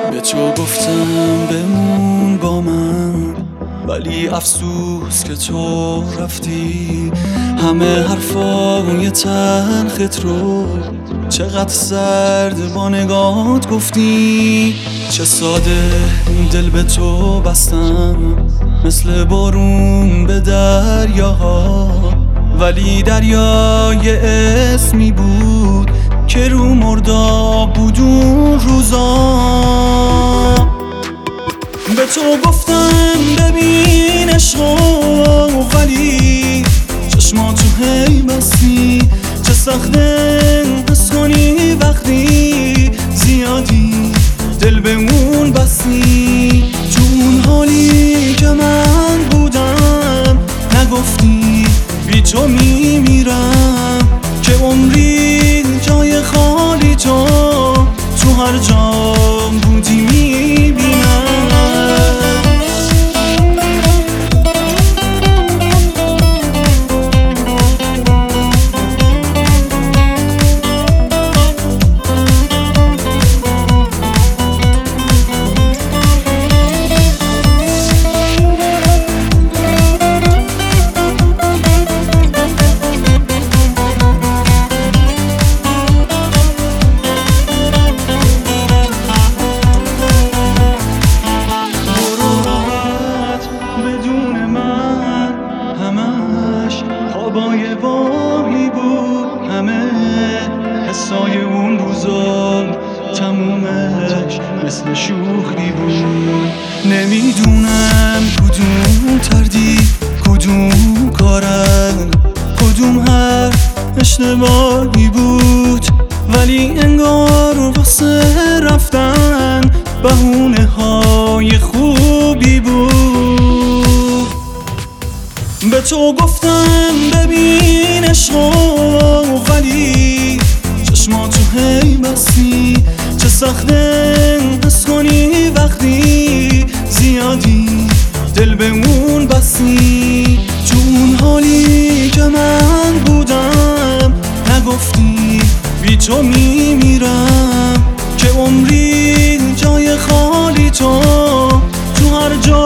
به تو گفتم بمون با من، ولی افسوس که تو رفتی. همه حرفای تلخت رو چقدر سرد با نگات گفتی. چه ساده دل به تو بستم، مثل بارون به دریاها، ولی دریای اسمی بود که رو مرداب بود اون روزا. به تو گفتم ببین عشقا، ولی چشماتو هی بستی. چه سخته حس کنی وقتی زیادی دل به اون بستی. تو اون حالی که من بودم نگفتی بی تو میمیرم، که عمری جای خالی تو هر جا بودی میبینم. خوابای واهی بود همه، حسای اون روزا تمومش مثل شوخی بود. نمیدونم کدوم تردید کدوم کارم، کدوم حرف اشتباهی بود، ولی انگار واسه رفتن بهونه های خوبی بود. به تو گفتم ببین عشقا، ولی چشماتو هی بستی. چه سخته حس کنی وقتی زیادی دل به اون بستی. تو اون حالی که من بودم نگفتی بی تو میمیرم، که عمری جای خالی تو هر جا